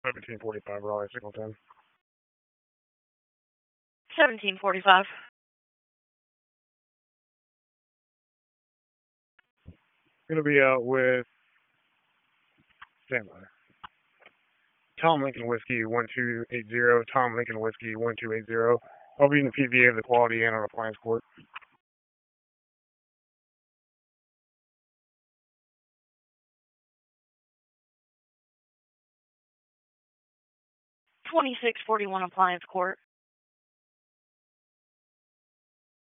1745 Raleigh, Signal 10. 1745. Gonna be out with standby. Tom Lincoln Whiskey 1280. Tom Lincoln Whiskey 1280. I'll be in the PVA of the Quality Inn on Appliance Court. $2641 Appliance Court.